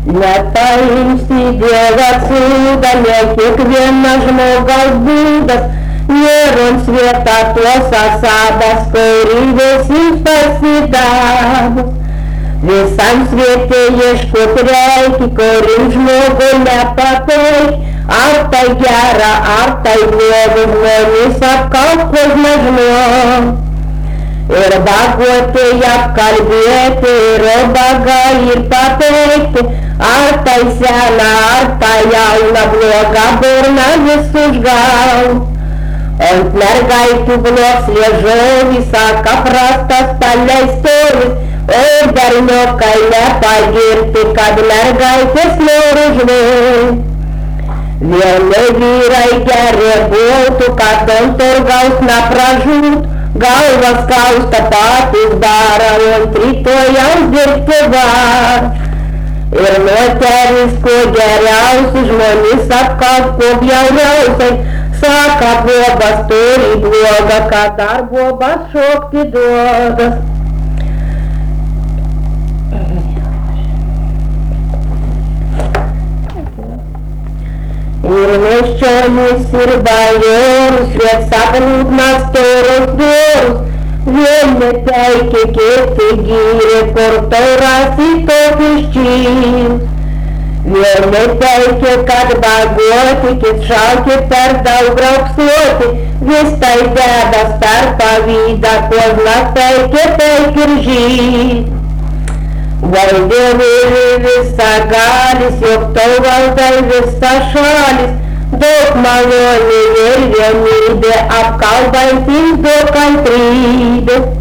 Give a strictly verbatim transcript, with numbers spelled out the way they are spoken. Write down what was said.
Nepaimsi Dievas sūda, ne kiekvienas žmogaus būdas, nėron svieta tuos asadas, kurį visiems pasidavus. Visam sviete ieškot reikia, kurim žmogui nepateik, ar tai gera, ar tai bloga, žmonės apkalb žmogų. Ir bagotei apkalbėti, ir ubaga, ir pateikti, ar tai sena, ar tai jauna, bloga burna visus gal. Ant mergaičių blogs liežuvis, saka prastas paleistovis, o berniokai nepagirti, kad mergaitės nori žvėti. Vieni vyrai geri būtų, kad ant turgaus nepražūt, galvas kausta patys daro, ant rytojaus dirbti var. Ir moteris, kuo geriausi, žmonės apkalb, kuo bjauriausiai, saka, bobas turi blogą, kad dar bobas šokti duodas. Ir miesčionis, ir bajorus, šviesa liūdnas storus durus, vieni teikė, kiti gyrė, kur tauras į tokius čys. Vieni teikė, kad bagoti, kit šalki per daug raupsuoti, vis tai dedas per pavydą, kozlas teikė, teik ir žyd. Vai Dievuli visagalis, jog tau valdai visas šalis, daug malonė ir vienybė, apkalbantys daug kantrybė.